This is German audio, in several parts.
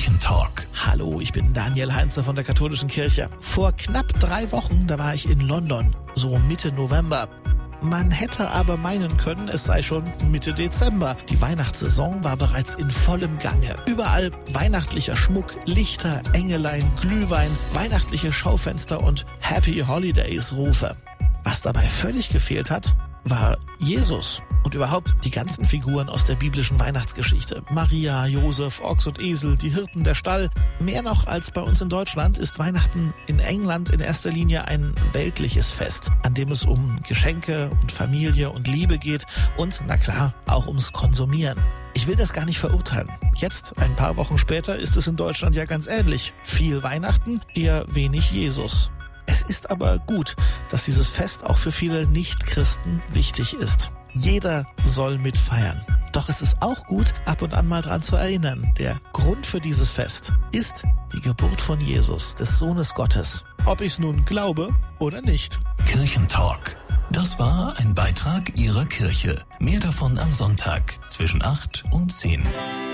Kirchentalk. Hallo, ich bin Daniel Heinze von der Katholischen Kirche. Vor knapp 3 Wochen, da war ich in London, so Mitte November. Man hätte aber meinen können, es sei schon Mitte Dezember. Die Weihnachtssaison war bereits in vollem Gange. Überall weihnachtlicher Schmuck, Lichter, Engelein, Glühwein, weihnachtliche Schaufenster und Happy Holidays Rufe. Was dabei völlig gefehlt hat, war Jesus und überhaupt die ganzen Figuren aus der biblischen Weihnachtsgeschichte. Maria, Josef, Ochs und Esel, die Hirten, der Stall. Mehr noch als bei uns in Deutschland ist Weihnachten in England in erster Linie ein weltliches Fest, an dem es um Geschenke und Familie und Liebe geht und, na klar, auch ums Konsumieren. Ich will das gar nicht verurteilen. Jetzt, ein paar Wochen später, ist es in Deutschland ja ganz ähnlich. Viel Weihnachten, eher wenig Jesus. Es ist aber gut, dass dieses Fest auch für viele Nichtchristen wichtig ist. Jeder soll mitfeiern. Doch es ist auch gut, ab und an mal dran zu erinnern. Der Grund für dieses Fest ist die Geburt von Jesus, des Sohnes Gottes. Ob ich's nun glaube oder nicht. Kirchentalk. Das war ein Beitrag Ihrer Kirche. Mehr davon am Sonntag zwischen 8 und 10.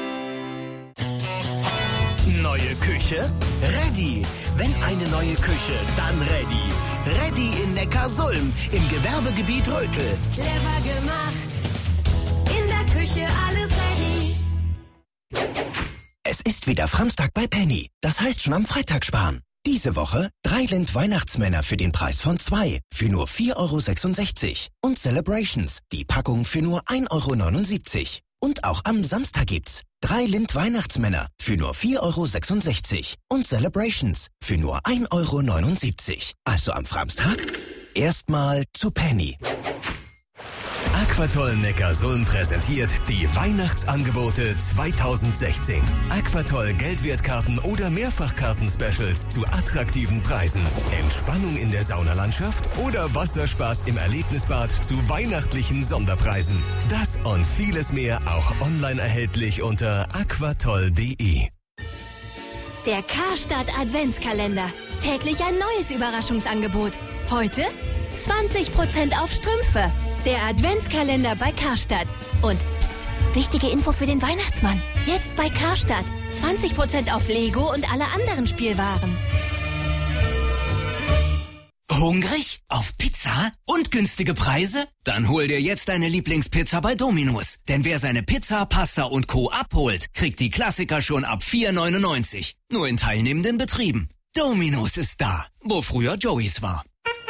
Neue Küche? Ready. Wenn eine neue Küche, dann ready. Ready in Neckarsulm im Gewerbegebiet Rötel. Clever gemacht. In der Küche alles ready. Es ist wieder Samstag bei Penny. Das heißt schon am Freitag sparen. Diese Woche 3 Lind Weihnachtsmänner für den Preis von 2 für nur 4,66 €. Und Celebrations, die Packung für nur 1,79 €. Und auch am Samstag gibt's 3 Lind Weihnachtsmänner für nur 4,66 € und Celebrations für nur 1,79 €. Also am Samstag erstmal zu Penny. Aquatoll Neckarsulm präsentiert die Weihnachtsangebote 2016. Aquatoll Geldwertkarten oder Mehrfachkarten-Specials zu attraktiven Preisen. Entspannung in der Saunalandschaft oder Wasserspaß im Erlebnisbad zu weihnachtlichen Sonderpreisen. Das und vieles mehr auch online erhältlich unter aquatoll.de. Der Karstadt Adventskalender. Täglich ein neues Überraschungsangebot. Heute 20% auf Strümpfe. Der Adventskalender bei Karstadt. Und pst, wichtige Info für den Weihnachtsmann. Jetzt bei Karstadt 20% auf Lego und alle anderen Spielwaren. Hungrig? Auf Pizza? Und günstige Preise? Dann hol dir jetzt deine Lieblingspizza bei Domino's. Denn wer seine Pizza, Pasta und Co. abholt, kriegt die Klassiker schon ab 4,99. Nur in teilnehmenden Betrieben. Domino's ist da, wo früher Joey's war.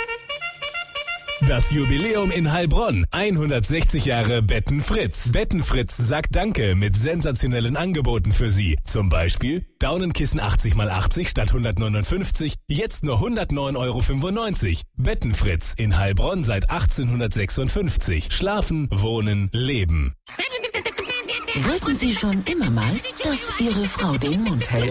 Das Jubiläum in Heilbronn. 160 Jahre Betten Fritz. Betten Fritz sagt Danke mit sensationellen Angeboten für Sie. Zum Beispiel Daunenkissen 80x80 statt 159, jetzt nur 109,95 €. Betten Fritz in Heilbronn seit 1856. Schlafen, wohnen, leben. Wollten Sie schon immer mal, dass Ihre Frau den Mund hält?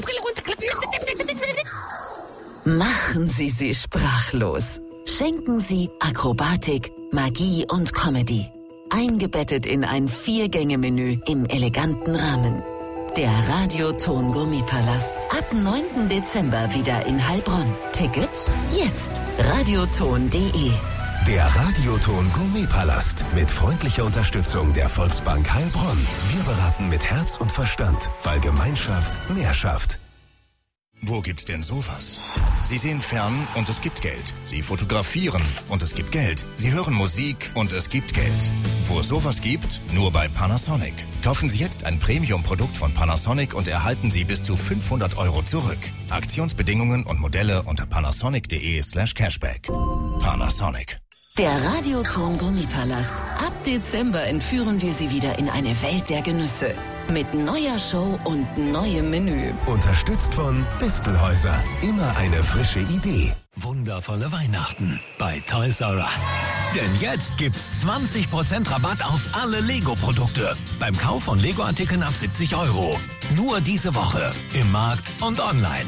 Machen Sie sie sprachlos. Schenken Sie Akrobatik, Magie und Comedy. Eingebettet in ein 4-Gänge-Menü im eleganten Rahmen. Der Radioton Gourmetpalast. Ab 9. Dezember wieder in Heilbronn. Tickets jetzt. radioton.de. Der Radioton Gourmetpalast mit freundlicher Unterstützung der Volksbank Heilbronn. Wir beraten mit Herz und Verstand, weil Gemeinschaft mehr schafft. Wo gibt's denn sowas? Sie sehen fern und es gibt Geld. Sie fotografieren und es gibt Geld. Sie hören Musik und es gibt Geld. Wo es sowas gibt, nur bei Panasonic. Kaufen Sie jetzt ein Premium-Produkt von Panasonic und erhalten Sie bis zu 500 € zurück. Aktionsbedingungen und Modelle unter panasonic.de/cashback. Panasonic. Der Radioton Gourmetpalast. Ab Dezember entführen wir Sie wieder in eine Welt der Genüsse. Mit neuer Show und neuem Menü. Unterstützt von Distelhäuser. Immer eine frische Idee. Wundervolle Weihnachten bei Toys R Us. Denn jetzt gibt's 20% Rabatt auf alle Lego-Produkte. Beim Kauf von Lego-Artikeln ab 70 €. Nur diese Woche im Markt und online.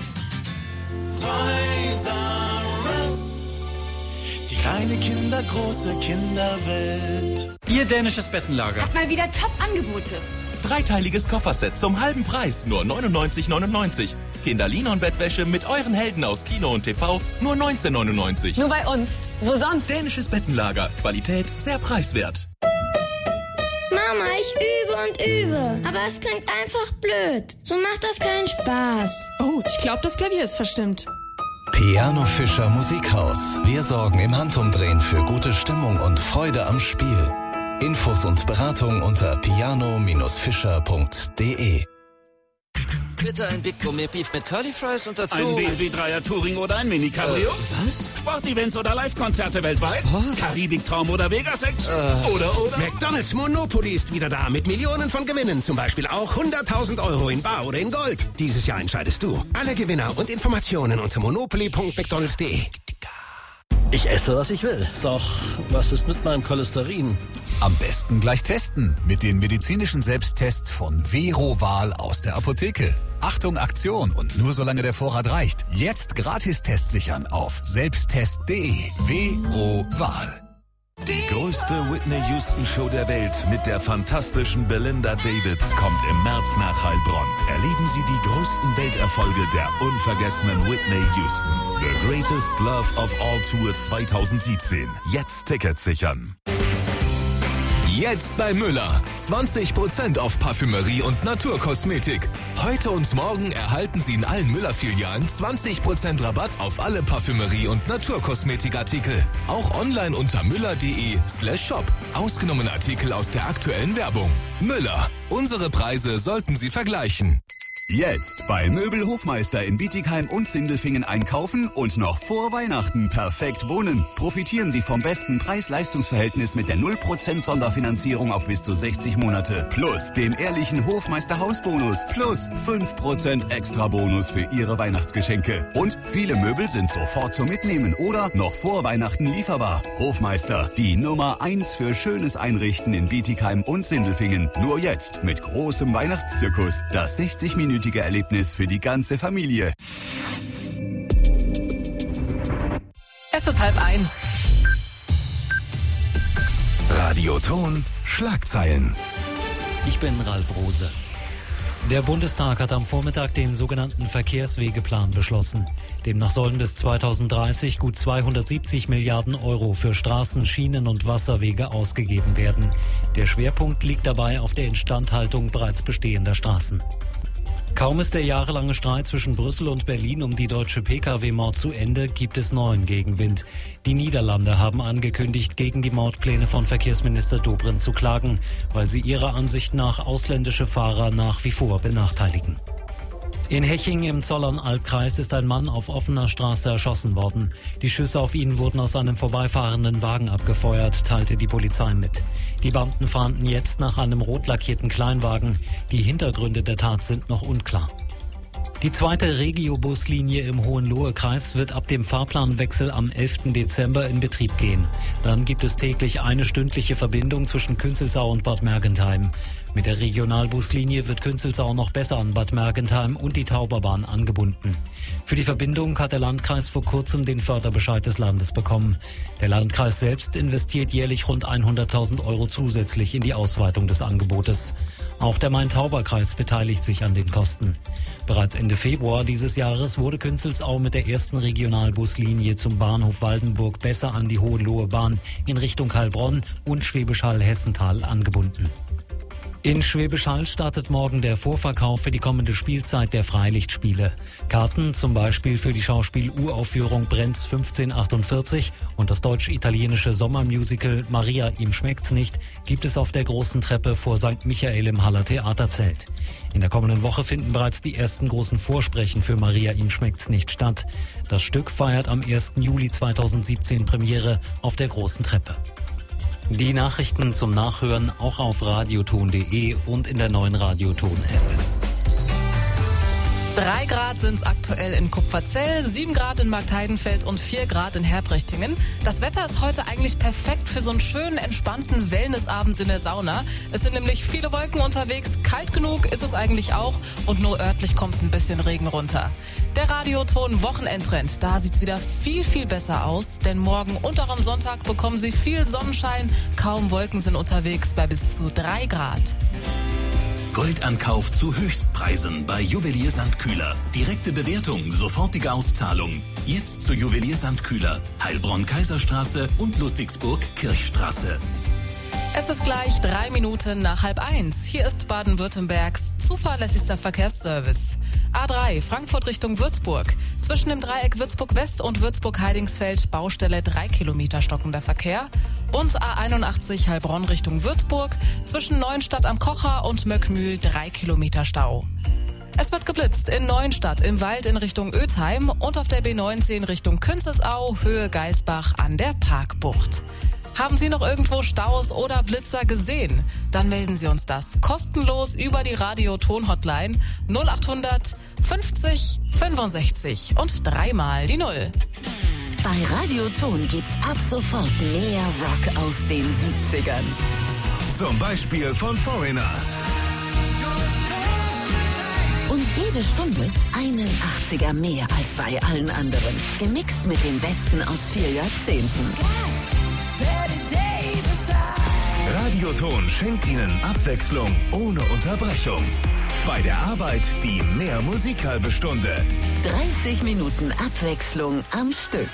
Toys R Us. Die kleine Kinder, große Kinderwelt. Ihr dänisches Bettenlager. Hat mal wieder Top-Angebote. Dreiteiliges Kofferset zum halben Preis, nur 99,99. Kinder-Linon-Bettwäsche mit euren Helden aus Kino und TV, nur 19,99. Nur bei uns. Wo sonst? Dänisches Bettenlager. Qualität sehr preiswert. Mama, Mama, ich übe und übe. Aber es klingt einfach blöd. So macht das keinen Spaß. Oh, ich glaube, das Klavier ist verstimmt. Piano Fischer Musikhaus. Wir sorgen im Handumdrehen für gute Stimmung und Freude am Spiel. Infos und Beratung unter piano-fischer.de. Bitte ein Big Gourmet Beef mit Curly Fries und dazu... Ein BMW 3er Touring oder ein Mini-Cabrio? Was? Sportevents oder Live-Konzerte weltweit? Karibik-Traum oder Vegas-Sex? Oder? McDonald's Monopoly ist wieder da mit Millionen von Gewinnen. Zum Beispiel auch 100.000 € in Bar oder in Gold. Dieses Jahr entscheidest du. Alle Gewinner und Informationen unter monopoly.mcdonalds.de. Ich esse, was ich will. Doch was ist mit meinem Cholesterin? Am besten gleich testen mit den medizinischen Selbsttests von Veroval aus der Apotheke. Achtung, Aktion und nur solange der Vorrat reicht. Jetzt gratis Test sichern auf selbsttest.de. Veroval. Die größte Whitney Houston Show der Welt mit der fantastischen Belinda Davids kommt im März nach Heilbronn. Erleben Sie die größten Welterfolge der unvergessenen Whitney Houston. The Greatest Love of All Tour 2017. Jetzt Tickets sichern. Jetzt bei Müller. 20% auf Parfümerie und Naturkosmetik. Heute und morgen erhalten Sie in allen Müller-Filialen 20% Rabatt auf alle Parfümerie- und Naturkosmetikartikel. Auch online unter müller.de/shop. Ausgenommene Artikel aus der aktuellen Werbung. Müller. Unsere Preise sollten Sie vergleichen. Jetzt bei Möbelhofmeister in Bietigheim und Sindelfingen einkaufen und noch vor Weihnachten perfekt wohnen. Profitieren Sie vom besten Preis-Leistungs-Verhältnis mit der 0% Sonderfinanzierung auf bis zu 60 Monate. Plus dem ehrlichen Hofmeister-Hausbonus. Plus 5% Extra-Bonus für Ihre Weihnachtsgeschenke. Und viele Möbel sind sofort zum Mitnehmen oder noch vor Weihnachten lieferbar. Hofmeister, die Nummer 1 für schönes Einrichten in Bietigheim und Sindelfingen. Nur jetzt mit großem Weihnachtszirkus. Das 60-minütige Erlebnis für die ganze Familie. Es ist 12:30. Radioton Schlagzeilen. Ich bin Ralf Rose. Der Bundestag hat am Vormittag den sogenannten Verkehrswegeplan beschlossen. Demnach sollen bis 2030 gut 270 Milliarden € für Straßen, Schienen und Wasserwege ausgegeben werden. Der Schwerpunkt liegt dabei auf der Instandhaltung bereits bestehender Straßen. Kaum ist der jahrelange Streit zwischen Brüssel und Berlin um die deutsche Pkw-Maut zu Ende, gibt es neuen Gegenwind. Die Niederlande haben angekündigt, gegen die Mautpläne von Verkehrsminister Dobrindt zu klagen, weil sie ihrer Ansicht nach ausländische Fahrer nach wie vor benachteiligen. In Heching im Zollernalbkreis ist ein Mann auf offener Straße erschossen worden. Die Schüsse auf ihn wurden aus einem vorbeifahrenden Wagen abgefeuert, teilte die Polizei mit. Die Beamten fahnden jetzt nach einem rot lackierten Kleinwagen. Die Hintergründe der Tat sind noch unklar. Die zweite Regio-Buslinie im Hohenlohe-Kreis wird ab dem Fahrplanwechsel am 11. Dezember in Betrieb gehen. Dann gibt es täglich eine stündliche Verbindung zwischen Künzelsau und Bad Mergentheim. Mit der Regionalbuslinie wird Künzelsau noch besser an Bad Mergentheim und die Tauberbahn angebunden. Für die Verbindung hat der Landkreis vor kurzem den Förderbescheid des Landes bekommen. Der Landkreis selbst investiert jährlich rund 100.000 € zusätzlich in die Ausweitung des Angebotes. Auch der Main-Tauber-Kreis beteiligt sich an den Kosten. Bereits Ende Februar dieses Jahres wurde Künzelsau mit der ersten Regionalbuslinie zum Bahnhof Waldenburg besser an die Hohenlohe Bahn in Richtung Heilbronn und Schwäbisch Hall-Hessental angebunden. In Schwäbisch Hall startet morgen der Vorverkauf für die kommende Spielzeit der Freilichtspiele. Karten zum Beispiel für die Schauspiel-Uraufführung Brenz 1548 und das deutsch-italienische Sommermusical Maria, ihm schmeckt's nicht, gibt es auf der großen Treppe vor St. Michael im Haller Theaterzelt. In der kommenden Woche finden bereits die ersten großen Vorsprechen für Maria, ihm schmeckt's nicht statt. Das Stück feiert am 1. Juli 2017 Premiere auf der großen Treppe. Die Nachrichten zum Nachhören auch auf radioton.de und in der neuen Radioton-App. 3 Grad sind es aktuell in Kupferzell, 7 Grad in Marktheidenfeld und 4 Grad in Herbrechtingen. Das Wetter ist heute eigentlich perfekt für so einen schönen, entspannten Wellnessabend in der Sauna. Es sind nämlich viele Wolken unterwegs, kalt genug ist es eigentlich auch und nur örtlich kommt ein bisschen Regen runter. Der Radioton Wochenendtrend, da sieht's wieder viel, viel besser aus, denn morgen und auch am Sonntag bekommen Sie viel Sonnenschein, kaum Wolken sind unterwegs bei bis zu 3 Grad. Goldankauf zu Höchstpreisen bei Juwelier Sandkühler. Direkte Bewertung, sofortige Auszahlung. Jetzt zu Juwelier Sandkühler, Heilbronn-Kaiserstraße und Ludwigsburg-Kirchstraße. Es ist gleich 3 Minuten nach 12:30. Hier ist Baden-Württembergs zuverlässigster Verkehrsservice. A3 Frankfurt Richtung Würzburg. Zwischen dem Dreieck Würzburg-West und Würzburg-Heidingsfeld Baustelle 3 Kilometer stockender Verkehr. Und A81 Heilbronn Richtung Würzburg. Zwischen Neuenstadt am Kocher und Möckmühl 3 Kilometer Stau. Es wird geblitzt in Neuenstadt im Wald in Richtung Ötheim und auf der B19 Richtung Künzelsau, Höhe Geisbach an der Parkbucht. Haben Sie noch irgendwo Staus oder Blitzer gesehen? Dann melden Sie uns das kostenlos über die Radio-Ton-Hotline 0800 50 65 und 3 die 0. Bei Radio Ton gibt's ab sofort mehr Rock aus den 70ern. Zum Beispiel von Foreigner. Und jede Stunde einen 80er mehr als bei allen anderen. Gemixt mit dem Besten aus 4 Jahrzehnten. Radioton schenkt Ihnen Abwechslung ohne Unterbrechung. Bei der Arbeit die mehr Musik halbe Stunde. 30 Minuten Abwechslung am Stück.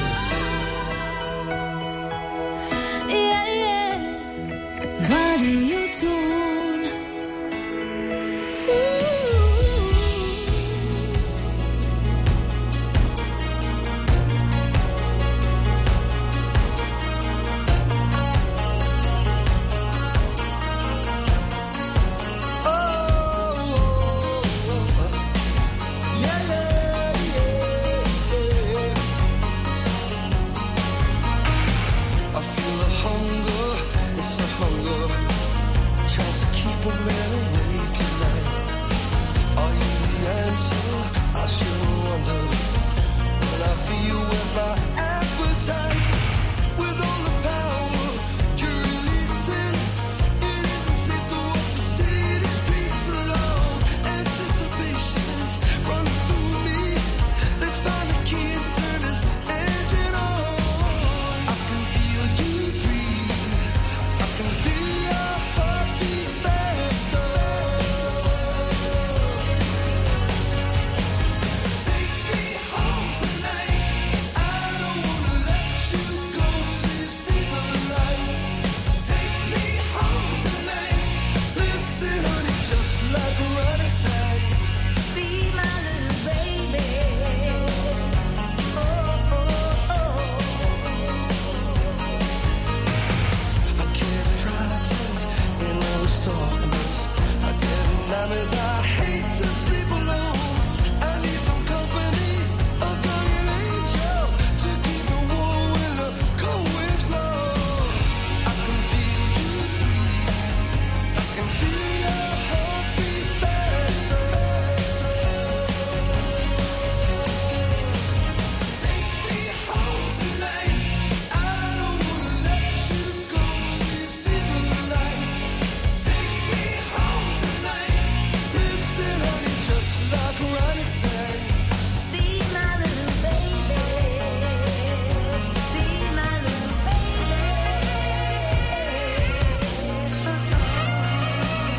Radio